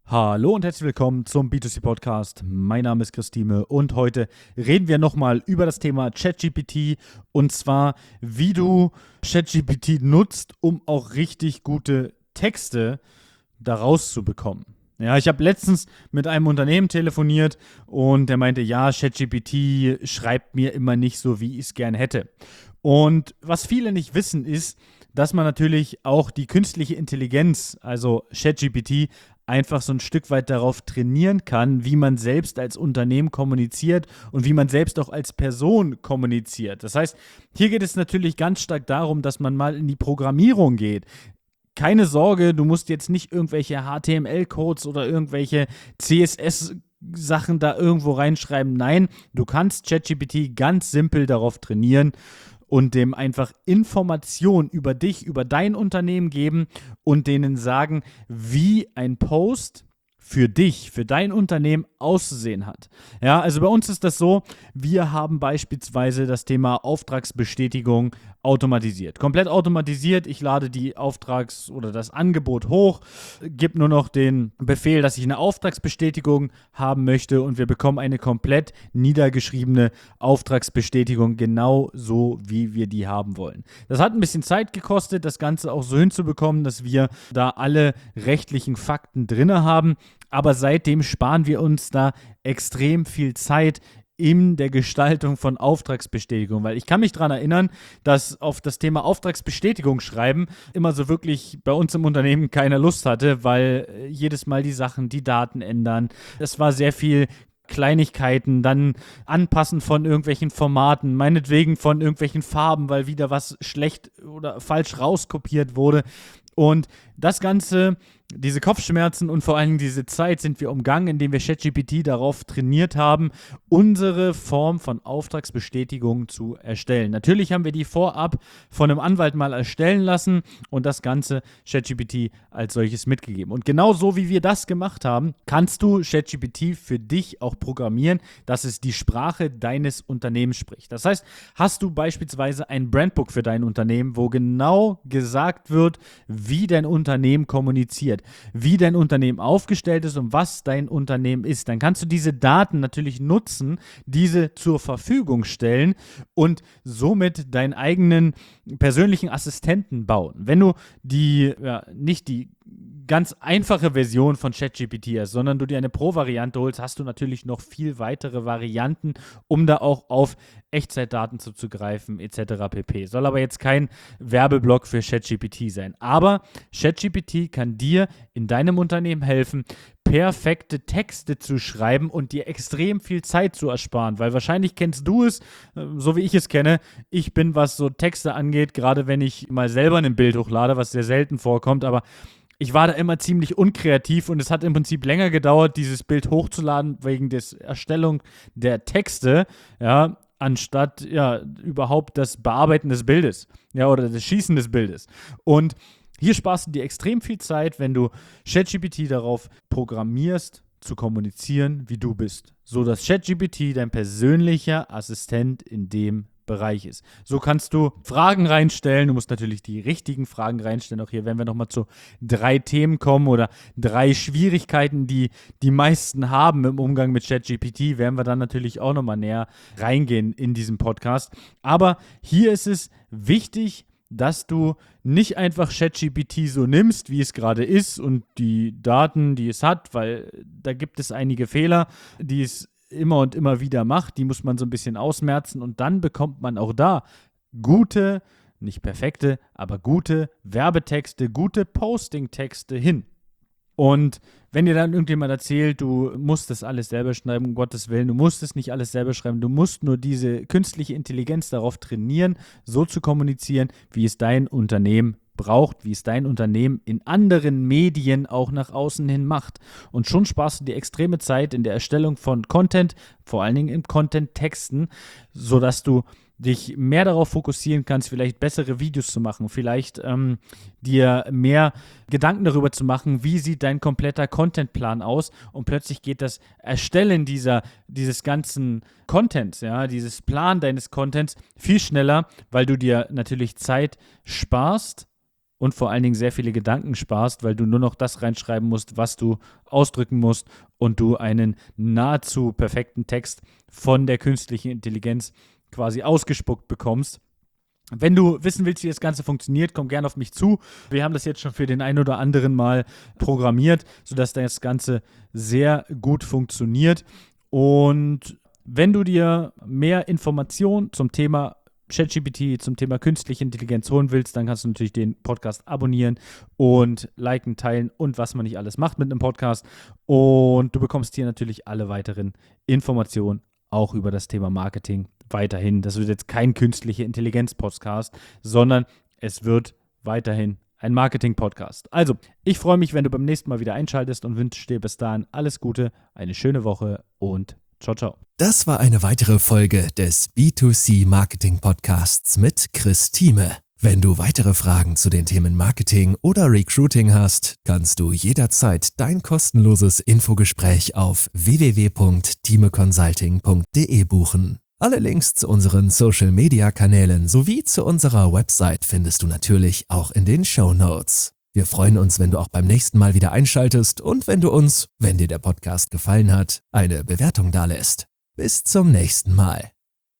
Hallo und herzlich willkommen zum B2C-Podcast. Mein Name ist Christine und heute reden wir nochmal über das Thema ChatGPT und zwar, wie du ChatGPT nutzt, um auch richtig gute Texte daraus zu bekommen. Ja, ich habe letztens mit einem Unternehmen telefoniert und der meinte, ja, ChatGPT schreibt mir immer nicht so, wie ich es gern hätte. Und was viele nicht wissen ist, dass man natürlich auch die künstliche Intelligenz, also ChatGPT, einfach so ein Stück weit darauf trainieren kann, wie man selbst als Unternehmen kommuniziert und wie man selbst auch als Person kommuniziert. Das heißt, hier geht es natürlich ganz stark darum, dass man mal in die Programmierung geht. Keine Sorge, du musst jetzt nicht irgendwelche HTML-Codes oder irgendwelche CSS-Sachen da irgendwo reinschreiben. Nein, du kannst ChatGPT ganz simpel darauf trainieren und dem einfach Informationen über dich, über dein Unternehmen geben und denen sagen, wie ein Post für dich, für dein Unternehmen auszusehen hat. Ja, also bei uns ist das so, wir haben beispielsweise das Thema Auftragsbestätigung automatisiert. Komplett automatisiert. Ich lade die oder das Angebot hoch, gebe nur noch den Befehl, dass ich eine Auftragsbestätigung haben möchte und wir bekommen eine komplett niedergeschriebene Auftragsbestätigung, genau so, wie wir die haben wollen. Das hat ein bisschen Zeit gekostet, das Ganze auch so hinzubekommen, dass wir da alle rechtlichen Fakten drin haben, aber seitdem sparen wir uns da extrem viel Zeit in der Gestaltung von Auftragsbestätigung, weil ich kann mich daran erinnern, dass auf das Thema Auftragsbestätigung schreiben immer so wirklich bei uns im Unternehmen keiner Lust hatte, weil jedes Mal die Daten ändern. Es war sehr viel Kleinigkeiten, dann Anpassen von irgendwelchen Formaten, meinetwegen von irgendwelchen Farben, weil wieder was schlecht oder falsch rauskopiert wurde. Und das Ganze, diese Kopfschmerzen und vor allem diese Zeit sind wir umgangen, indem wir ChatGPT darauf trainiert haben, unsere Form von Auftragsbestätigung zu erstellen. Natürlich haben wir die vorab von einem Anwalt mal erstellen lassen und das Ganze ChatGPT als solches mitgegeben. Und genau so, wie wir das gemacht haben, kannst du ChatGPT für dich auch programmieren, dass es die Sprache deines Unternehmens spricht. Das heißt, hast du beispielsweise ein Brandbook für dein Unternehmen, wo genau gesagt wird, wie dein Unternehmen kommuniziert, wie dein Unternehmen aufgestellt ist und was dein Unternehmen ist, dann kannst du diese Daten natürlich nutzen, diese zur Verfügung stellen und somit deinen eigenen persönlichen Assistenten bauen. Wenn du nicht die ganz einfache Version von ChatGPT hast, sondern du dir eine Pro-Variante holst, hast du natürlich noch viel weitere Varianten, um da auch auf Echtzeitdaten zuzugreifen, etc. pp. Soll aber jetzt kein Werbeblock für ChatGPT sein. Aber ChatGPT kann dir in deinem Unternehmen helfen, perfekte Texte zu schreiben und dir extrem viel Zeit zu ersparen, weil wahrscheinlich kennst du es, so wie ich es kenne. Ich bin, was so Texte angeht, gerade wenn ich mal selber ein Bild hochlade, was sehr selten vorkommt, aber ich war da immer ziemlich unkreativ und es hat im Prinzip länger gedauert, dieses Bild hochzuladen, wegen der Erstellung der Texte, ja, anstatt überhaupt das Bearbeiten des Bildes, ja, oder das Schießen des Bildes. Und hier sparst du dir extrem viel Zeit, wenn du ChatGPT darauf programmierst, zu kommunizieren, wie du bist, so dass ChatGPT dein persönlicher Assistent in dem Bereich ist. So kannst du Fragen reinstellen. Du musst natürlich die richtigen Fragen reinstellen. Auch hier werden wir nochmal zu 3 Themen kommen oder 3 Schwierigkeiten, die die meisten haben im Umgang mit ChatGPT. Werden wir dann natürlich auch nochmal näher reingehen in diesem Podcast. Aber hier ist es wichtig, dass du nicht einfach ChatGPT so nimmst, wie es gerade ist und die Daten, die es hat, weil da gibt es einige Fehler, die es immer und immer wieder macht, die muss man so ein bisschen ausmerzen und dann bekommt man auch da gute, nicht perfekte, aber gute Werbetexte, gute Posting-Texte hin. Und wenn dir dann irgendjemand erzählt, du musst das alles selber schreiben, um Gottes Willen, du musst es nicht alles selber schreiben, du musst nur diese künstliche Intelligenz darauf trainieren, so zu kommunizieren, wie es dein Unternehmen braucht, wie es dein Unternehmen in anderen Medien auch nach außen hin macht. Und schon sparst du dir extreme Zeit in der Erstellung von Content, vor allen Dingen im Content-Texten, sodass du dich mehr darauf fokussieren kannst, vielleicht bessere Videos zu machen, vielleicht dir mehr Gedanken darüber zu machen, wie sieht dein kompletter Contentplan aus und plötzlich geht das Erstellen dieses ganzen Contents, ja, dieses Plan deines Contents viel schneller, weil du dir natürlich Zeit sparst und vor allen Dingen sehr viele Gedanken sparst, weil du nur noch das reinschreiben musst, was du ausdrücken musst und du einen nahezu perfekten Text von der künstlichen Intelligenz quasi ausgespuckt bekommst. Wenn du wissen willst, wie das Ganze funktioniert, komm gerne auf mich zu. Wir haben das jetzt schon für den einen oder anderen Mal programmiert, sodass das Ganze sehr gut funktioniert. Und wenn du dir mehr Informationen zum Thema ChatGPT, zum Thema künstliche Intelligenz holen willst, dann kannst du natürlich den Podcast abonnieren und liken, teilen und was man nicht alles macht mit einem Podcast. Und du bekommst hier natürlich alle weiteren Informationen auch über das Thema Marketing weiterhin. Das wird jetzt kein künstliche Intelligenz-Podcast, sondern es wird weiterhin ein Marketing-Podcast. Also, ich freue mich, wenn du beim nächsten Mal wieder einschaltest und wünsche dir bis dahin alles Gute, eine schöne Woche und ciao, ciao. Das war eine weitere Folge des B2C Marketing Podcasts mit Chris Thieme. Wenn du weitere Fragen zu den Themen Marketing oder Recruiting hast, kannst du jederzeit dein kostenloses Infogespräch auf www.thiemeconsulting.de buchen. Alle Links zu unseren Social-Media-Kanälen sowie zu unserer Website findest du natürlich auch in den Shownotes. Wir freuen uns, wenn du auch beim nächsten Mal wieder einschaltest und wenn du uns, wenn dir der Podcast gefallen hat, eine Bewertung dalässt. Bis zum nächsten Mal.